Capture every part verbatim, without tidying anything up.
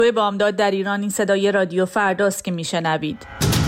به بامداد در ایران، این صدای رادیو فرداست که میشنوید.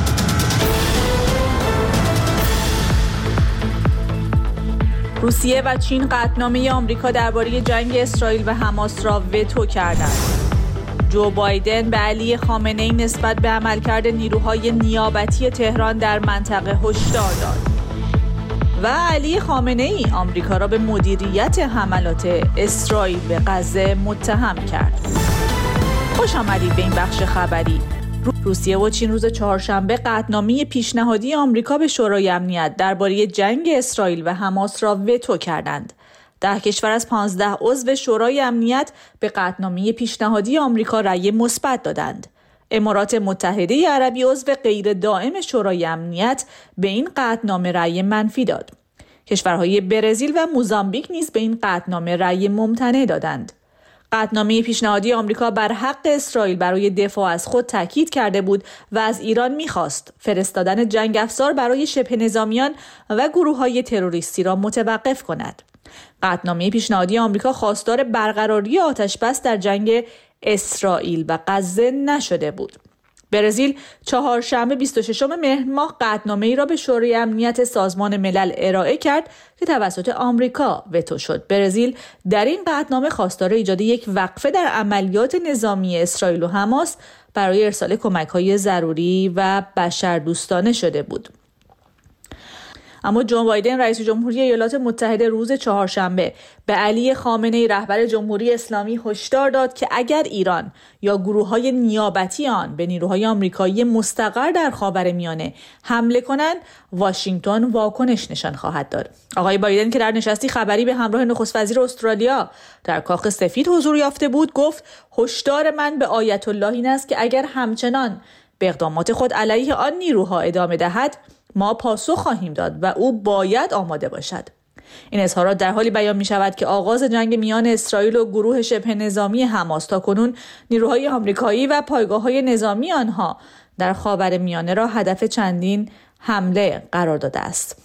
روسیه و چین قطعنامه آمریکا درباره جنگ اسرائیل و حماس را وتو کردند. جو بایدن به علی خامنه‌ای نسبت به عملکرد نیروهای نیابتی تهران در منطقه هشدار داد. و علی خامنه‌ای آمریکا را به مدیریت حملات اسرائیل به غزه متهم کرد. خوش آمدید به این بخش خبری. روسیه و چین روز چهارشنبه قطعنامه پیشنهادی آمریکا به شورای امنیت درباره جنگ اسرائیل و حماس را وتو کردند. ده کشور از پانزده عضو شورای امنیت به قطعنامه پیشنهادی آمریکا رأی مثبت دادند. امارات متحده عربی عضو غیر دائم شورای امنیت به این قطعنامه رأی منفی داد. کشورهای برزیل و موزامبیک نیز به این قطعنامه رأی ممتنع دادند. قطعنامه پیشنهادی آمریکا بر حق اسرائیل برای دفاع از خود تاکید کرده بود و از ایران می‌خواست فرستادن جنگ افزار برای شبه نظامیان و گروه‌های تروریستی را متوقف کند. قطعنامه پیشنهادی آمریکا خواستار برقراری آتش‌بس در جنگ اسرائیل و غزه نشده بود. برزیل چهارشنبه بیست و ششم مهر ماه قطعنامه‌ای را به شورای امنیت سازمان ملل ارائه کرد که توسط آمریکا وتو شد. برزیل در این قطعنامه خواستار ایجاد یک وقفه در عملیات نظامی اسرائیل و حماس برای ارسال کمک‌های ضروری و بشردوستانه شده بود. اما جو بایدن رئیس جمهوری ایالات متحده روز چهارشنبه به علی خامنه‌ای رهبر جمهوری اسلامی هشدار داد که اگر ایران یا گروه‌های نیابتی آن به نیروهای آمریکایی مستقر در خاورمیانه حمله کنند، واشنگتن واکنش نشان خواهد داد. آقای بایدن که در نشستی خبری به همراه نخست وزیر استرالیا در کاخ سفید حضور یافته بود، گفت هشدار من به آیت الله این است که اگر همچنان به اقدامات خود علیه آن نیروها ادامه دهد، ما پاسخ خواهیم داد و او باید آماده باشد. این اظهارات در حالی بیان می شود که آغاز جنگ میان اسرائیل و گروه شبه نظامی حماس تاکنون نیروهای آمریکایی و پایگاه‌های نظامی آنها در خاورمیانه را هدف چندین حمله قرار داده است.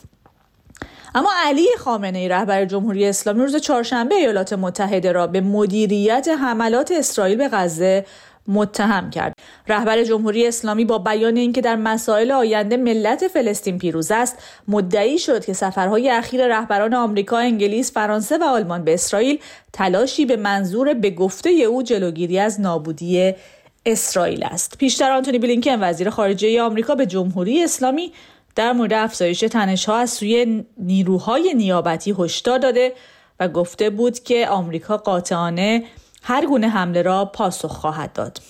اما علی خامنه‌ای رهبر جمهوری اسلامی روز چهارشنبه ایالات متحده را به مدیریت حملات اسرائیل به غزه متهم کرد. رهبر جمهوری اسلامی با بیان اینکه در مسائل آینده ملت فلسطین پیروز است، مدعی شد که سفرهای اخیر رهبران آمریکا، انگلیس، فرانسه و آلمان به اسرائیل تلاشی به منظور به گفته او جلوگیری از نابودی اسرائیل است. پیشتر آنتونی بلینکن وزیر خارجه آمریکا به جمهوری اسلامی در مورد افزایش تنش‌ها از سوی نیروهای نیابتی هشدار داده و گفته بود که آمریکا قاطعانه هر گونه حمله را پاسخ خواهد داد.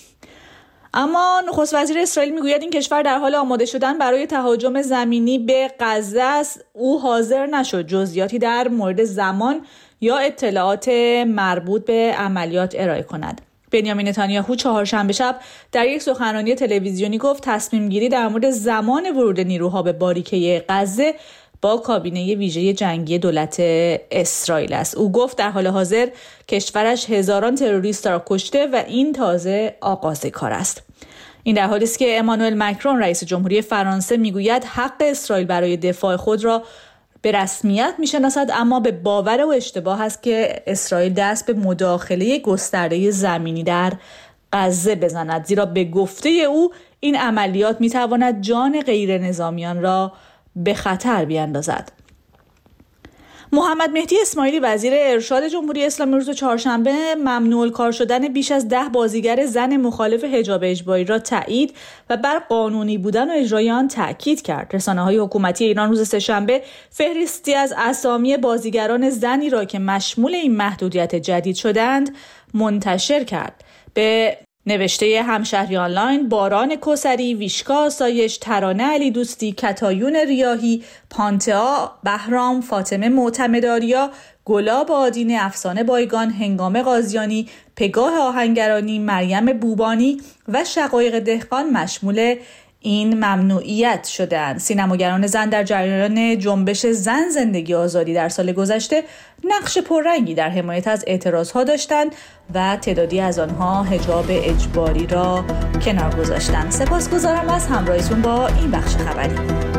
اما نخست وزیر اسرائیل میگوید این کشور در حال آماده شدن برای تهاجم زمینی به غزه است. او حاضر نشد جزئیاتی در مورد زمان یا اطلاعات مربوط به عملیات ارائه کند. بنیامین نتانیاهو چهارشنبه شب در یک سخنرانی تلویزیونی گفت تصمیم گیری در مورد زمان ورود نیروها به باریکه غزه با کابینه ویژه جنگی دولت اسرائیل است. او گفت در حال حاضر کشورش هزاران تروریست را کشته و این تازه آغاز کار است. این در حالی است که امانوئل مکرون رئیس جمهوری فرانسه میگوید حق اسرائیل برای دفاع خود را به رسمیت میشناسد، اما به باور او اشتباه است که اسرائیل دست به مداخله گسترده زمینی در غزه بزند، زیرا به گفته او این عملیات میتواند جان غیر نظامیان را به خطر بیاندازد. محمد مهدی اسماعیلی وزیر ارشاد جمهوری اسلامی روز چهارشنبه ممنوع الکار شدن بیش از ده بازیگر زن مخالف حجاب اجباری را تایید و بر قانونی بودن و اجرای آن تاکید کرد. رسانه‌های حکومتی ایران روز سه‌شنبه فهرستی از اسامی بازیگران زنی را که مشمول این محدودیت جدید شدند منتشر کرد. به نوشته همشهری آنلاین، باران کوثری، ویشکا آسایش، ترانه علی دوستی، کتایون ریاحی، پانتئا بهرام، فاطمه معتمدآریا، گلاب آدینه، افسانه بایگان، هنگام قاضیانی، پگاه آهنگرانی، مریم بوبانی و شقایق دهقان مشمول این ممنوعیت شدند. سینماگران زن در جریان جنبش زن زندگی آزادی در سال گذشته نقش پررنگی در حمایت از اعتراضها داشتند و تعدادی از آنها حجاب اجباری را کنار گذاشتند. سپاسگزارم از همراهیتون با این بخش خبری.